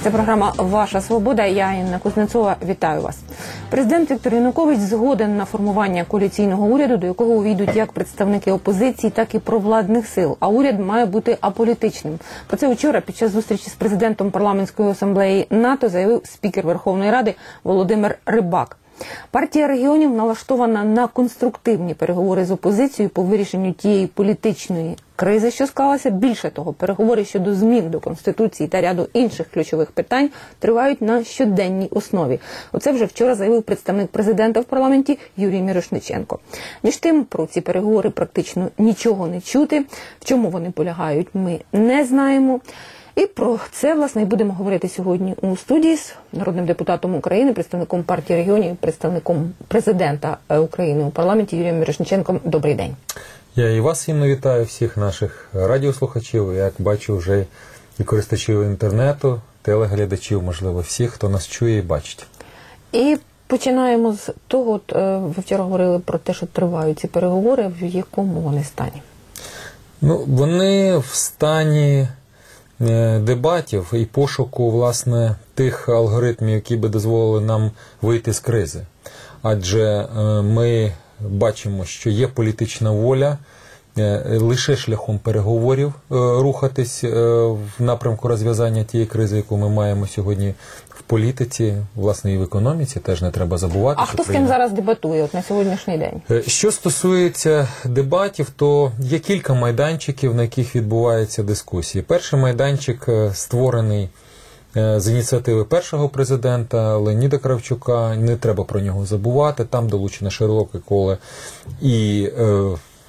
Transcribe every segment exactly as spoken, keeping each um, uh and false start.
Це програма «Ваша свобода». Я, Інна Кузнецова, вітаю вас. Президент Віктор Янукович згоден на формування коаліційного уряду, до якого увійдуть як представники опозиції, так і провладних сил. А уряд має бути аполітичним. Про це вчора під час зустрічі з президентом парламентської асамблеї НАТО заявив спікер Верховної Ради Володимир Рибак. Партія регіонів налаштована на конструктивні переговори з опозицією по вирішенню тієї політичної кризи, що склалася. Більше того, переговори щодо змін до Конституції та ряду інших ключових питань тривають на щоденній основі. Оце вже вчора заявив представник президента в парламенті Юрій Мірошниченко. Між тим, про ці переговори практично нічого не чути. В чому вони полягають, ми не знаємо. І про це, власне, і будемо говорити сьогодні у студії з народним депутатом України, представником партії регіонів, представником президента України у парламенті Юрієм Мірошниченком. Добрий день. Я і вас, Інно, вітаю, всіх наших радіослухачів, як бачу, вже і користувачів інтернету, телеглядачів, можливо, всіх, хто нас чує і бачить. І починаємо з того, от, ви вчора говорили про те, що тривають ці переговори, в якому вони стані? Ну, вони в стані дебатів і пошуку, власне, тих алгоритмів, які би дозволили нам вийти з кризи. Адже ми бачимо, що є політична воля лише шляхом переговорів рухатись в напрямку розв'язання тієї кризи, яку ми маємо сьогодні в політиці, власне, і в економіці, теж не треба забувати. А хто з ким зараз дебатує от на сьогоднішній день? Що стосується дебатів, то є кілька майданчиків, на яких відбуваються дискусії. Перший майданчик створений з ініціативи першого президента Леоніда Кравчука, не треба про нього забувати, там долучено широке коло і е,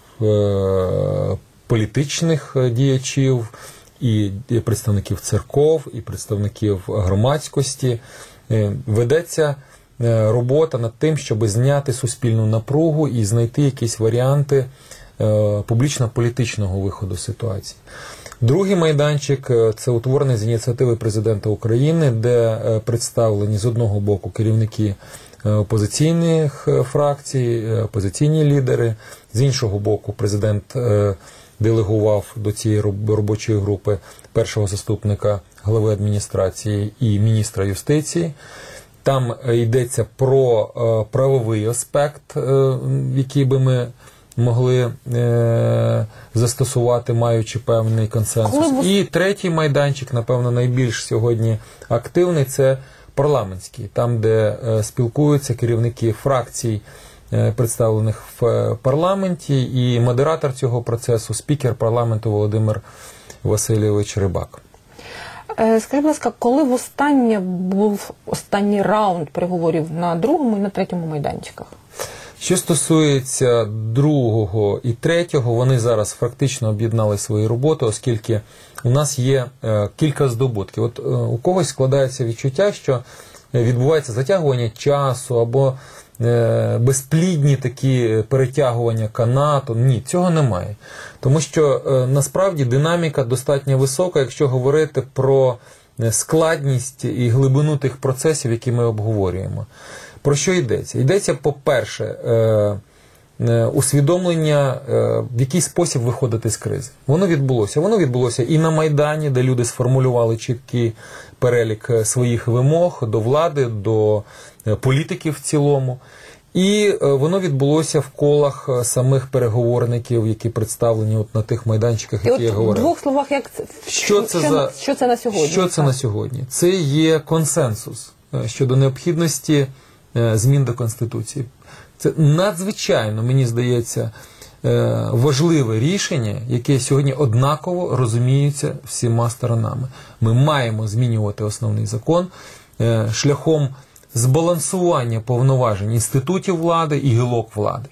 е, політичних діячів, і представників церков, і представників громадськості. Ведеться робота над тим, щоб зняти суспільну напругу і знайти якісь варіанти публічно-політичного виходу ситуації. Другий майданчик – це утворений з ініціативи президента України, де представлені з одного боку керівники опозиційних фракцій, опозиційні лідери, з іншого боку президент делегував до цієї робочої групи першого заступника глави адміністрації і міністра юстиції. Там йдеться про правовий аспект, який би ми могли е, застосувати, маючи певний консенсус. Коли... І третій майданчик, напевно, найбільш сьогодні активний, це парламентський, там, де е, спілкуються керівники фракцій, е, представлених в парламенті, і модератор цього процесу, спікер парламенту Володимир Васильович Рибак. Скажіть, будь ласка, коли востаннє був останній раунд переговорів на другому і на третьому майданчиках? Що стосується другого і третього, вони зараз фактично об'єднали свої роботи, оскільки у нас є е, кілька здобутків. От е, у когось складається відчуття, що відбувається затягування часу або е, безплідні такі перетягування канату. Ні, цього немає. Тому що е, насправді динаміка достатньо висока, якщо говорити про складність і глибину тих процесів, які ми обговорюємо. Про що йдеться? Йдеться, по-перше, е, е, усвідомлення, е, в який спосіб виходити з кризи. Воно відбулося. Воно відбулося і на Майдані, де люди сформулювали чіткий перелік своїх вимог до влади, до політиків в цілому. І е, воно відбулося в колах самих переговорників, які представлені от на тих майданчиках, які і я от говорив. В двох словах, як це, що, це що, за, що це на сьогодні? Що це на сьогодні? Це є консенсус щодо необхідності змін до Конституції. Це надзвичайно, мені здається, важливе рішення, яке сьогодні однаково розуміється всіма сторонами. Ми маємо змінювати основний закон шляхом збалансування повноважень інститутів влади і гілок влади.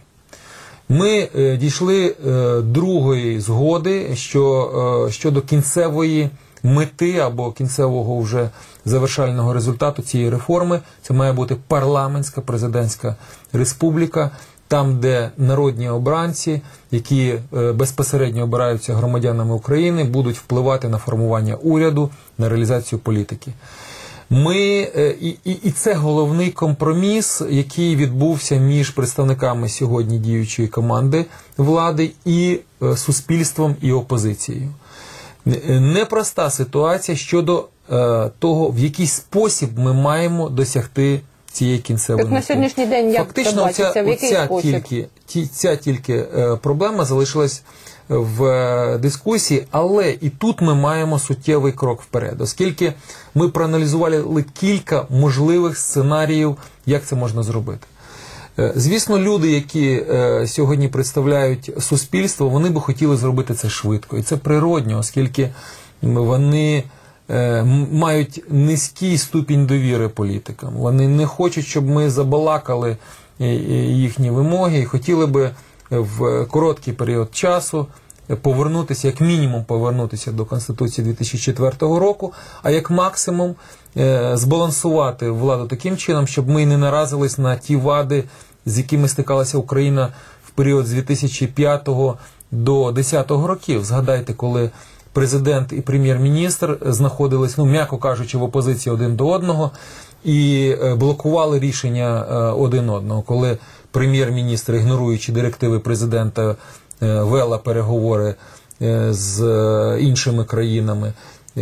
Ми дійшли другої згоди що, щодо кінцевої мети або кінцевого вже завершального результату цієї реформи. Це має бути парламентська президентська республіка, там, де народні обранці, які безпосередньо обираються громадянами України, будуть впливати на формування уряду, на реалізацію політики. Ми, і, і, і це головний компроміс, який відбувся між представниками сьогодні діючої команди влади і суспільством, і опозицією. Непроста ситуація щодо е, того, в який спосіб ми маємо досягти цієї кінцевої Так на мети. сьогоднішній день як Фактично, це бачиться, оця, в який оця спосіб? тільки, ті, ця тільки е, проблема залишилась в е, дискусії, але і тут ми маємо суттєвий крок вперед, оскільки ми проаналізували кілька можливих сценаріїв, як це можна зробити. Е, звісно, люди, які е, сьогодні представляють суспільство, вони би хотіли зробити це швидко. І це природньо, оскільки вони е, мають низький ступінь довіри політикам. Вони не хочуть, щоб ми забалакали їхні вимоги і хотіли би в короткий період часу повернутися, як мінімум повернутися до Конституції дві тисячі четвертого року, а як максимум е, збалансувати владу таким чином, щоб ми не наразились на ті вади, з якими стикалася Україна в період з дві тисячі п'ятого до дві тисячі десятого років. Згадайте, коли президент і прем'єр-міністр знаходились, ну, м'яко кажучи, в опозиції один до одного і блокували рішення один одного, коли прем'єр-міністр, ігноруючи директиви президента, вела переговори з іншими країнами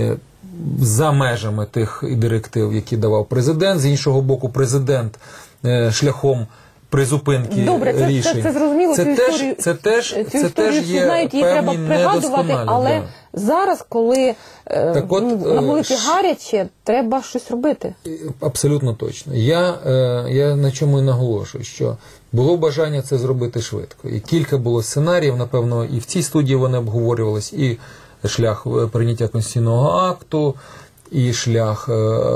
за межами тих директив, які давав президент. З іншого боку, президент шляхом призупинки Добре, це, рішень. Це, це зрозуміло, це цю теж, історію, це теж, цю це історію теж всі є знають, її треба певні пригадувати, недосконалі, але да. зараз, коли е, от, ну, на вулиці е, гаряче, треба щось робити. Абсолютно точно. Я, е, я на чому і наголошую, що було бажання це зробити швидко. І кілька було сценаріїв, напевно, і в цій студії вони обговорювались, і шлях прийняття конституційного акту, і шлях е,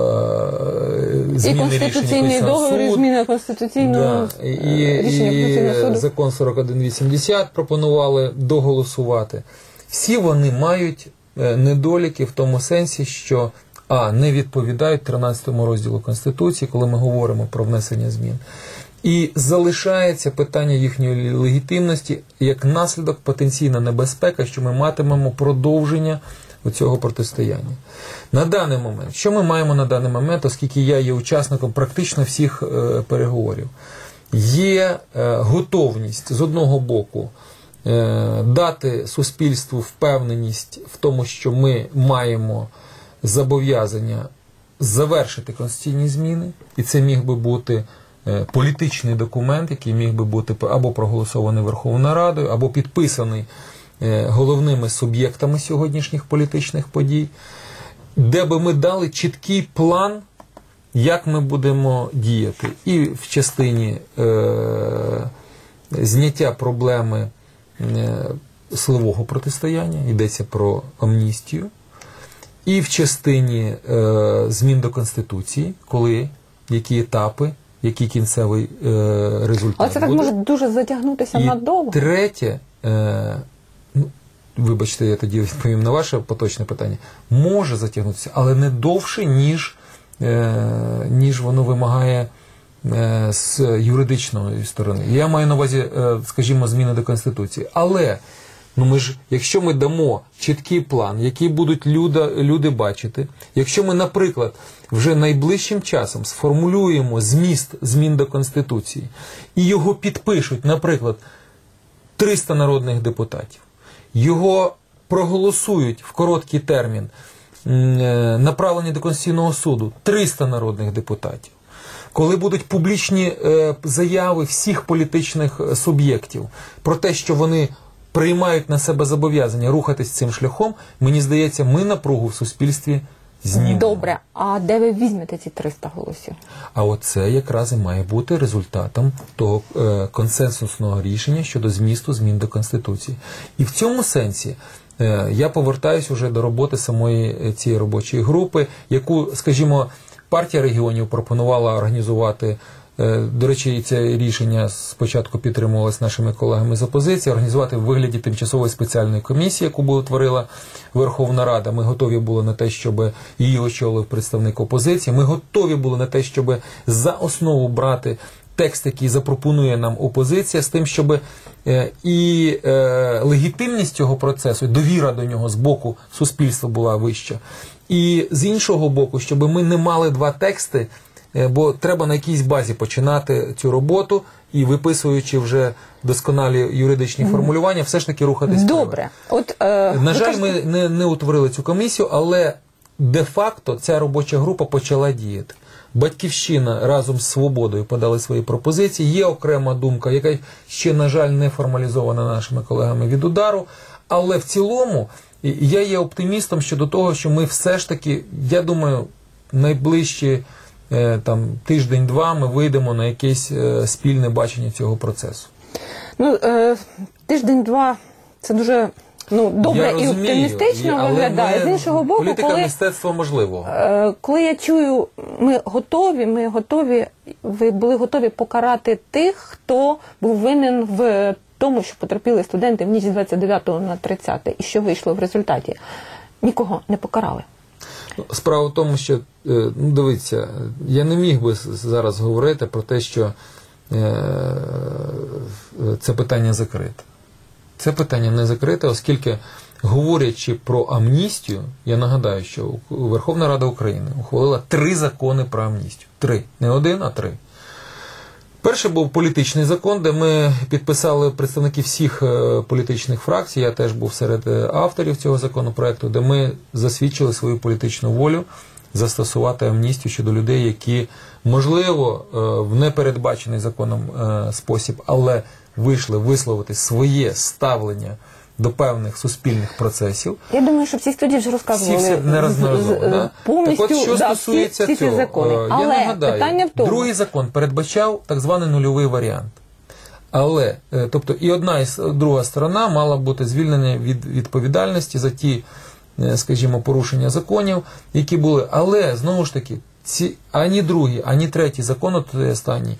зміни і конституційний рішення договір, і зміна конституційного да, і, рішення Конституційного суду. І закон сорок один вісімдесят пропонували доголосувати. Всі вони мають недоліки в тому сенсі, що а, не відповідають тринадцятому розділу Конституції, коли ми говоримо про внесення змін. І залишається питання їхньої легітимності як наслідок потенційна небезпека, що ми матимемо продовження цього протистояння. На даний момент, що ми маємо на даний момент, оскільки я є учасником практично всіх е, переговорів, є е, готовність з одного боку е, дати суспільству впевненість в тому, що ми маємо зобов'язання завершити конституційні зміни, і це міг би бути е, політичний документ, який міг би бути або проголосований Верховною Радою, або підписаний головними суб'єктами сьогоднішніх політичних подій, де би ми дали чіткий план, як ми будемо діяти. І в частині е, зняття проблеми е, силового протистояння, йдеться про амністію, і в частині е, змін до Конституції, коли, які етапи, який кінцевий е, результат Але це так буде. може дуже затягнутися І надовго. третє, е, ну, вибачте, я тоді відповім на ваше поточне питання, може затягнутися, але не довше, ніж, е, ніж воно вимагає е, з юридичної сторони. Я маю на увазі, е, скажімо, зміни до Конституції. Але ну ми ж, якщо ми дамо чіткий план, який будуть люди, люди бачити, якщо ми, наприклад, вже найближчим часом сформулюємо зміст змін до Конституції і його підпишуть, наприклад, триста народних депутатів, його проголосують в короткий термін, направлені до Конституційного суду триста народних депутатів, коли будуть публічні заяви всіх політичних суб'єктів про те, що вони приймають на себе зобов'язання рухатись цим шляхом, мені здається, ми напругу в суспільстві знімемо. Добре, а де ви візьмете ці триста голосів? А оце якраз і має бути результатом того е, консенсусного рішення щодо змісту змін до Конституції. І в цьому сенсі е, я повертаюсь уже до роботи самої цієї робочої групи, яку, скажімо, партія регіонів пропонувала організувати. До речі, це рішення спочатку підтримувалось нашими колегами з опозиції, організувати в вигляді тимчасової спеціальної комісії, яку би утворила Верховна Рада. Ми готові були на те, щоб її очолив представник опозиції. Ми готові були на те, щоб за основу брати текст, який запропонує нам опозиція, з тим, щоб і легітимність цього процесу, довіра до нього з боку суспільства була вища. І з іншого боку, щоб ми не мали два тексти, бо треба на якійсь базі починати цю роботу і, виписуючи вже досконалі юридичні формулювання, все ж таки рухатись. Добре. От, е, на жаль, кажете... ми не, не утворили цю комісію, але де-факто ця робоча група почала діяти. Батьківщина разом з Свободою подали свої пропозиції. Є окрема думка, яка ще, на жаль, не формалізована нашими колегами від удару. Але в цілому я є оптимістом щодо того, що ми все ж таки, я думаю, найближчі е, там, тиждень-два ми вийдемо на якесь е, спільне бачення цього процесу. Ну, е, тиждень-два – це дуже ну, добре я і розумію, оптимістично але виглядає. ми, З іншого боку, політика коли, мистецтва можливого. е, коли я чую, ми готові, ми готові, ви були готові покарати тих, хто був винен в тому, що потерпіли студенти в ніч з двадцять дев'ятого на тридцяте, і що вийшло в результаті. Нікого не покарали. Справа в тому, що, ну, дивіться, я не міг би зараз говорити про те, що е, це питання закрите. Це питання не закрите, оскільки, говорячи про амністію, я нагадаю, що Верховна Рада України ухвалила три закони про амністію. Три. Не один, а три. Перший був політичний закон, де ми підписали представники всіх політичних фракцій, я теж був серед авторів цього законопроекту, де ми засвідчили свою політичну волю застосувати амністію щодо людей, які, можливо, в непередбачений законом спосіб, але вийшли висловити своє ставлення до певних суспільних процесів. Я думаю, що всі студії вже розказували всі, всі неодноразово, да? повністю, так от, що да, стосується всі, всі ці цього, закони. я Але нагадаю, питання в тому... другий закон передбачав так званий нульовий варіант. Але, тобто, і одна, і друга сторона мала бути звільнена від відповідальності за ті, скажімо, порушення законів, які були. Але, знову ж таки, ці, ані другий, ані третій закон, от останній,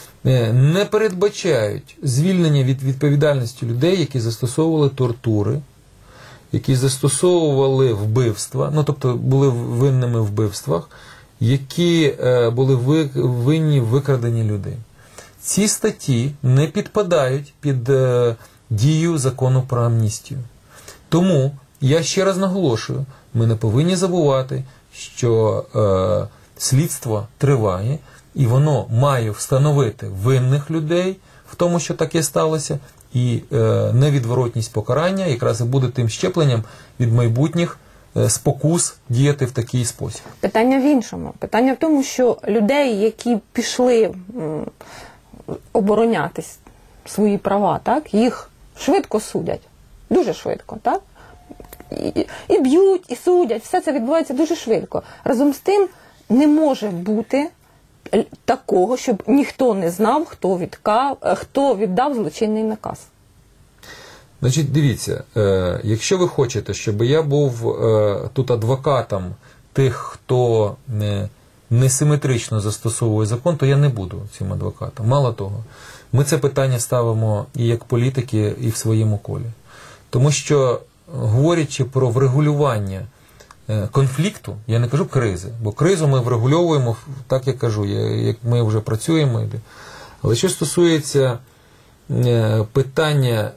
не передбачають звільнення від відповідальності людей, які застосовували тортури, які застосовували вбивства, ну, тобто були винними в вбивствах, які е, були ви, винні в викраденні людей. Ці статті не підпадають під е, дію закону про амністію. Тому, я ще раз наголошую, ми не повинні забувати, що е, слідство триває, і воно має встановити винних людей в тому, що таке сталося, і е, невідворотність покарання якраз і буде тим щепленням від майбутніх е, спокус діяти в такий спосіб. Питання в іншому. Питання в тому, що людей, які пішли м, оборонятись свої права, так, їх швидко судять. Дуже швидко, так? І, і б'ють, і судять. Все це відбувається дуже швидко. Разом з тим не може бути такого, щоб ніхто не знав, хто, відка... хто віддав злочинний наказ. Значить, дивіться, е, якщо ви хочете, щоб я був е, тут адвокатом тих, хто не, несиметрично застосовує закон, то я не буду цим адвокатом. Мало того, ми це питання ставимо і як політики, і в своєму колі. Тому що, говорячи про врегулювання конфлікту, я не кажу кризи, бо кризу ми врегульовуємо, так я кажу, як ми вже працюємо. Але що стосується питання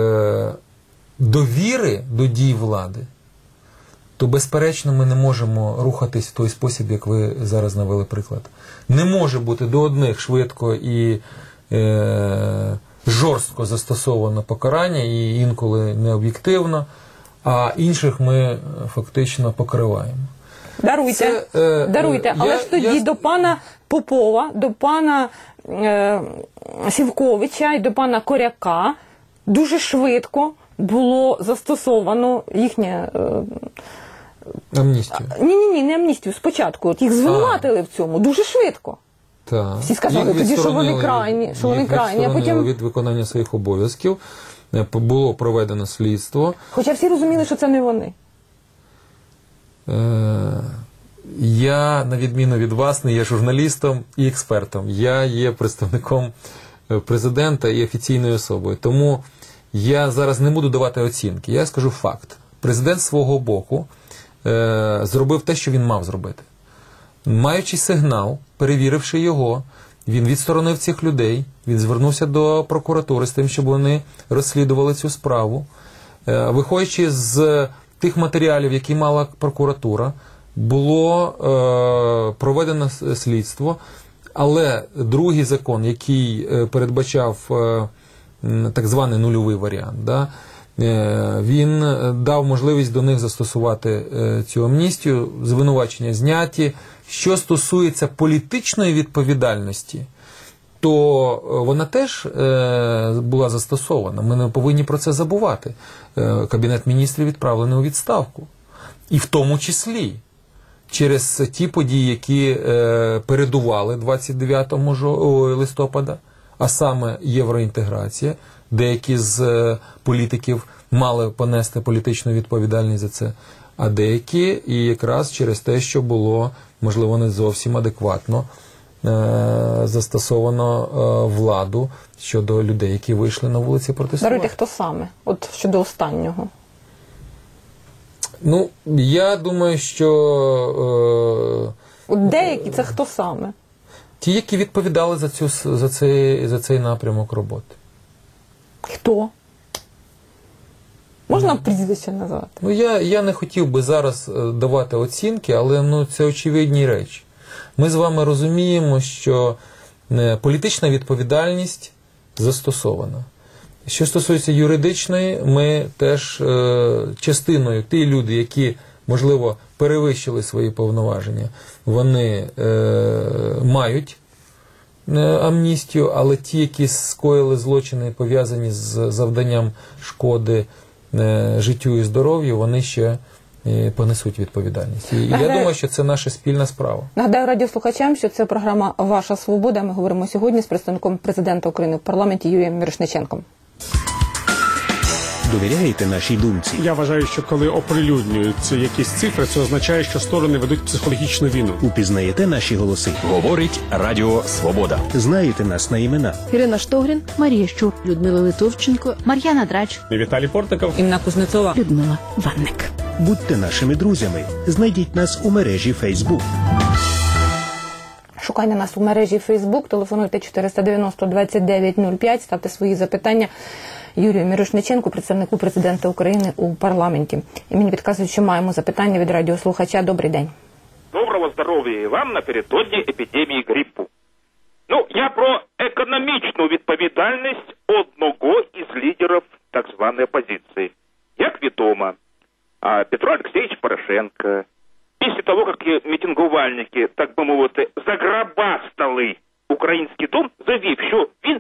довіри до дій влади, то, безперечно, ми не можемо рухатись в той спосіб, як ви зараз навели приклад. Не може бути до одних швидко і е, жорстко застосовано покарання, і інколи необ'єктивно, а інших ми фактично покриваємо. Даруйте, Це, е, даруйте. Але я, ж тоді я... до пана Попова, до пана е, Сівковича і до пана Коряка дуже швидко було застосовано їхнє... Е, амністію. Ні-ні-ні, не амністію, спочатку. От їх звинуватили а. в цьому дуже швидко. Так. Всі сказали тоді, що вони крайні, що вони крайні, а потім... від виконання своїх обов'язків. Було проведено слідство. Хоча всі розуміли, що це не вони. Е, я, на відміну від вас, не є журналістом і експертом. Я є представником президента і офіційною особою. Тому я зараз не буду давати оцінки. Я скажу факт. Президент з свого боку е, зробив те, що він мав зробити. Маючи сигнал, перевіривши його, він відсторонив цих людей, він звернувся до прокуратури з тим, щоб вони розслідували цю справу. Е, виходячи з тих матеріалів, які мала прокуратура, було е, проведено слідство, але другий закон, який передбачав е, так званий нульовий варіант, да, Він дав можливість до них застосувати цю амністію, звинувачення зняті. Що стосується політичної відповідальності, то вона теж була застосована. Ми не повинні про це забувати. Кабінет міністрів відправлений у відставку. І в тому числі через ті події, які передували двадцять дев'ятого листопада, а саме євроінтеграція. Деякі з політиків мали понести політичну відповідальність за це, а деякі і якраз через те, що було, можливо, не зовсім адекватно е- застосовано е- владу щодо людей, які вийшли на вулиці протестувати. Даруйте, хто саме? От щодо останнього. Ну, я думаю, що... Е- От деякі це хто саме? Ті, які відповідали за, цю, за, цей, за цей напрямок роботи. Хто? Можна прізвище назвати? Ну, я, я не хотів би зараз давати оцінки, але ну, це очевидні речі. Ми з вами розуміємо, що політична відповідальність застосована. Що стосується юридичної, ми теж е, частиною, ті люди, які, можливо, перевищили свої повноваження, вони е, мають амністію, але ті, які скоїли злочини, пов'язані з завданням шкоди е, життю і здоров'ю, вони ще е, понесуть відповідальність. І Нагадаю, я думаю, що це наша спільна справа. Нагадаю радіослухачам, що це програма «Ваша свобода». Ми говоримо сьогодні з представником президента України в парламенті Юрієм Мірошниченком. Довіряєте нашій думці? Я вважаю, що коли оприлюднюються якісь цифри, це означає, що сторони ведуть психологічну війну. Упізнаєте наші голоси? Говорить Радіо Свобода. Знаєте нас на імена? Ірина Штогрін, Марія Щур, Людмила Литовченко, Мар'яна Драч, Віталій Портников. Інна Кузнецова. Людмила Ванник. Будьте нашими друзями. Знайдіть нас у мережі Фейсбук. Шукайте нас у мережі Фейсбук, телефонуйте чотириста дев'яносто двадцять дев'ять нуль п'ять, ставте свої запитання Юрію Мірошниченку, представнику президента України у парламенті. І мені підказують, що маємо запитання від радіослухача. Добрий день. Доброго здоров'я і вам напередодні епідемії грипу. Ну, я про економічну відповідальність одного із лідерів так званої опозиції. Як відомо, Петро Олексійович Порошенко, після того, як мітингувальники, так би мовити, заграбастали Український дом, завів, що він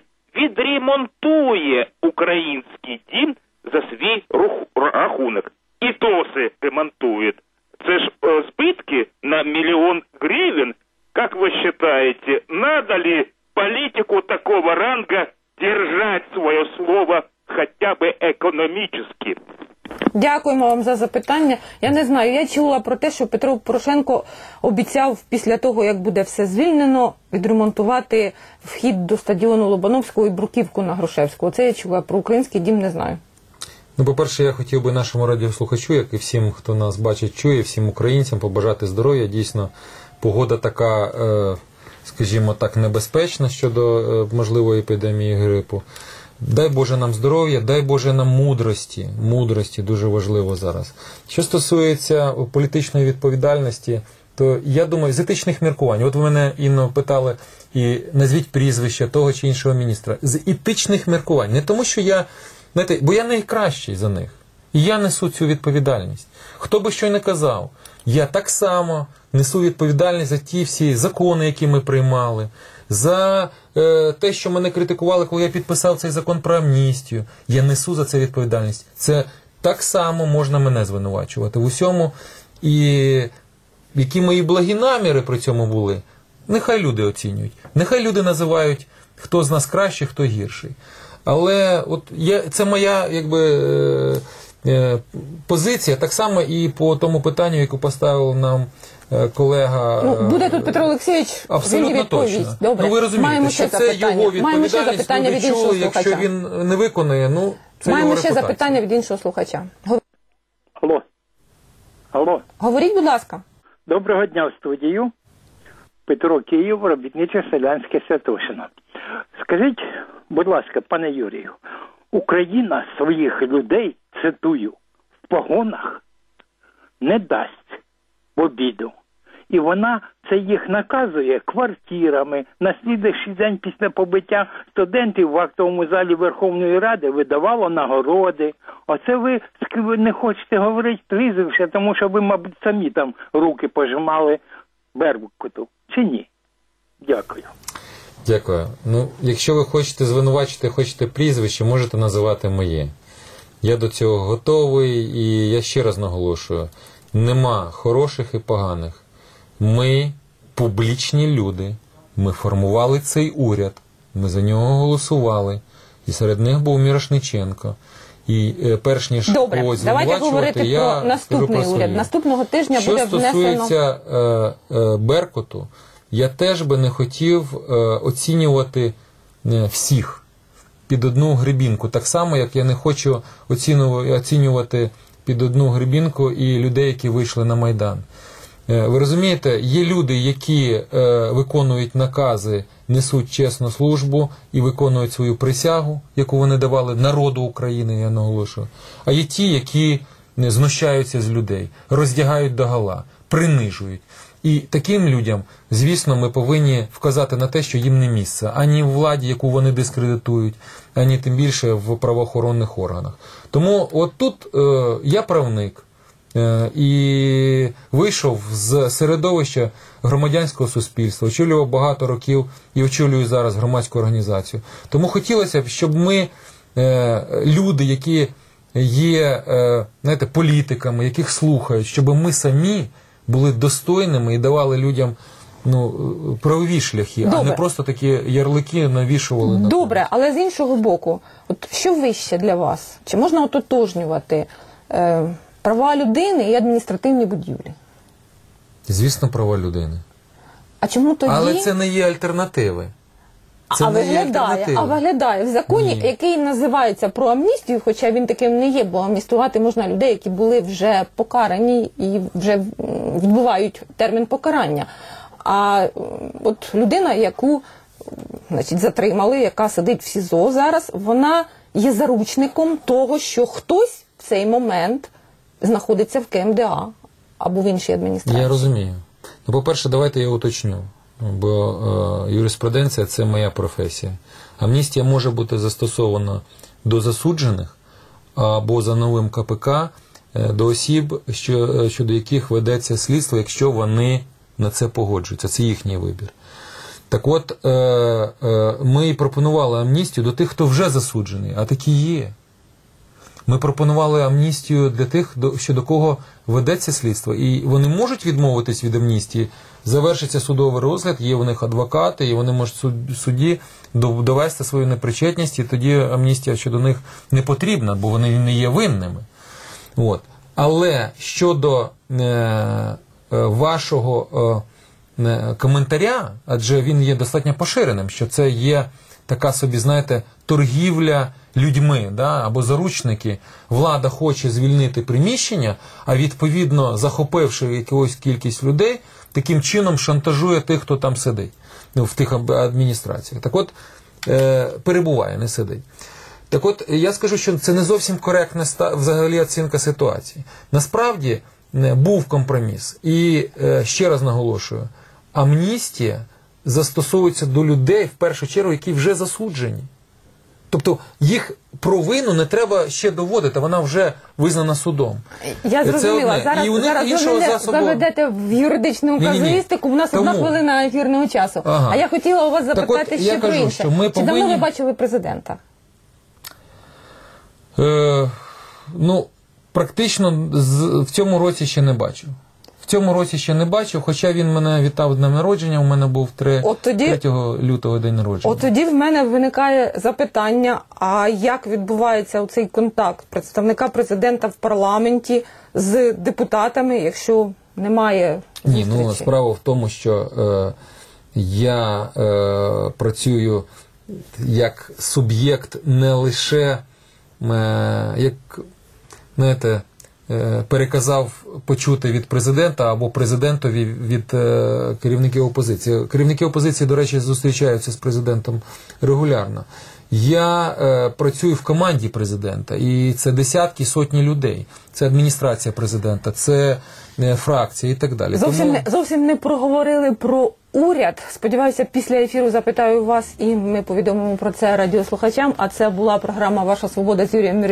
відремонтує український дім за свій рахунок. І досі ремонтує. Це ж э, збитки на миллион гривен. Как вы считаете, надо ли политику такого ранга держать свое слово хотя бы экономически? Дякуємо вам за запитання. Я не знаю, я чула про те, що Петро Порошенко обіцяв після того, як буде все звільнено, відремонтувати вхід до стадіону Лобановського і бруківку на Грушевського. Це я чула, про український дім не знаю. Ну, по-перше, я хотів би нашому радіослухачу, як і всім, хто нас бачить, чує, всім українцям побажати здоров'я. Дійсно, погода така, е, скажімо так, небезпечна щодо е, можливої епідемії грипу. Дай Боже нам здоров'я, дай Боже нам мудрості. Мудрості дуже важливо зараз. Що стосується політичної відповідальності, то я думаю, з етичних міркувань. От ви мене, Інно, питали, і назвіть прізвище того чи іншого міністра. З етичних міркувань. Не тому, що я, знаєте, бо я найкращий за них. І я несу цю відповідальність. Хто би що й не казав, я так само несу відповідальність за ті всі закони, які ми приймали, за е, те, що мене критикували, коли я підписав цей закон про амністію. Я несу за це відповідальність. Це так само можна мене звинувачувати в усьому. І які мої благі наміри при цьому були, нехай люди оцінюють. Нехай люди називають, хто з нас кращий, хто гірший. Але от я, це моя, якби, е, е, позиція, так само і по тому питанню, яку поставив нам колега. Ну, буде тут Петро Олексійович, абсолютно він точно. Добре. Ну, ви розумієте, Маємо що це запитання. його відповідальність, люди від іншого чули, якщо слухача. він не виконує, ну, це Маємо його ще репутація. запитання від іншого слухача. Гов- Алло. Алло. Говоріть, будь ласка. Доброго дня в студію. Петро Київ, робітниче селянське Святошино. Скажіть, будь ласка, пане Юрію, Україна своїх людей, цитую, в погонах не дасть в обіду. І вона це їх наказує квартирами. На слідуючий день після побиття студентів в актовому залі Верховної Ради видавало нагороди. Оце ви, ви не хочете говорити прізвище, тому що ви, мабуть, самі там руки пожимали Беркуту. Чи ні? Дякую. Дякую. Ну, якщо ви хочете звинувачити, хочете прізвище, можете називати моє. Я до цього готовий, і я ще раз наголошую, нема хороших і поганих. Ми публічні люди, ми формували цей уряд, ми за нього голосували, і серед них був Мірошниченко. І е, перш ніж Добре, когось давайте звинувачувати, говорити я про наступний скажу про уряд. своє. Наступного тижня Що буде внесено... стосується е, е, Беркуту, я теж би не хотів е, оцінювати е, всіх під одну гребінку. Так само, як я не хочу оцінювати, оцінювати під одну гребінку і людей, які вийшли на Майдан. Е, ви розумієте, є люди, які е, виконують накази, несуть чесну службу і виконують свою присягу, яку вони давали народу України, я наголошую. А є ті, які знущаються з людей, роздягають догола, принижують. І таким людям, звісно, ми повинні вказати на те, що їм не місце. Ані в владі, яку вони дискредитують, ані тим більше в правоохоронних органах. Тому от тут е, я правник е, і вийшов з середовища громадянського суспільства, очолював багато років і очолюю зараз громадську організацію. Тому хотілося б, щоб ми, е, люди, які є е, знаєте, політиками, яких слухають, щоб ми самі були достойними і давали людям ну, правові шляхи, Добре. а не просто такі ярлики навішували на Добре, когось. але з іншого боку, от що вище для вас? Чи можна ототожнювати е, права людини і адміністративні будівлі? Звісно, права людини. А чому тоді? Але це не є альтернативи. Це а не є виглядає, альтернативи. а виглядає в законі, Ні. який називається про амністію, хоча він таким не є, бо амністувати можна людей, які були вже покарані і вже м, відбувають термін покарання. А м, от людина, яку значить, затримали, яка сидить в СІЗО зараз, вона є заручником того, що хтось в цей момент знаходиться в КМДА або в іншій адміністрації. Я розумію. Ну, по-перше, давайте я уточню. Бо е, юриспруденція – це моя професія. Амністія може бути застосована до засуджених або за новим КПК е, до осіб, що, щодо яких ведеться слідство, якщо вони на це погоджуються. Це їхній вибір. Так от, е, е, ми і пропонували амністію до тих, хто вже засуджений, а такі є. Ми пропонували амністію для тих, щодо кого ведеться слідство. І вони можуть відмовитись від амністії, завершиться судовий розгляд, є у них адвокати, і вони можуть в суді довести свою непричетність, і тоді амністія щодо них не потрібна, бо вони не є винними. От. Але щодо е, е, вашого е, коментаря, адже він є достатньо поширеним, що це є така собі, знаєте, торгівля людьми, да, або заручники, влада хоче звільнити приміщення, а відповідно, захопивши якусь кількість людей, таким чином шантажує тих, хто там сидить, ну, в тих адміністраціях. Так от, е, перебуває, не сидить. Так от, я скажу, що це не зовсім коректна взагалі оцінка ситуації. Насправді, був компроміс. І, е, ще раз наголошую, амністія застосовується до людей, в першу чергу, які вже засуджені. Тобто їх провину не треба ще доводити, вона вже визнана судом. Я зрозуміла. Зараз, і у них зараз іншого ви мене засобу... заведете в юридичну Ні-ні-ні. казуїстику, у нас Тому... одна хвилина ефірного часу. Ага. А я хотіла у вас запитати от, ще я про кажу, інше. що ми Чи повинні... давно ви бачили президента? Е, ну, практично з, в цьому році ще не бачив. В цьому році ще не бачив, хоча він мене вітав днем народження, у мене був третього лютого день народження. От тоді в мене виникає запитання, а як відбувається цей контакт представника президента в парламенті з депутатами, якщо немає зустрічі? Ні, ну справа в тому, що е, я е, працюю як суб'єкт не лише е, як, знаєте, е, переказав почути від президента або президентові від е, керівників опозиції. Керівники опозиції, до речі, зустрічаються з президентом регулярно. Я е, працюю в команді президента, і це десятки, сотні людей. Це адміністрація президента, це е, фракція і так далі. Зовсім, Тому... не, зовсім не проговорили про уряд. Сподіваюся, після ефіру запитаю вас, і ми повідомимо про це радіослухачам. А це була програма «Ваша свобода» з Юрієм Мірошниченком.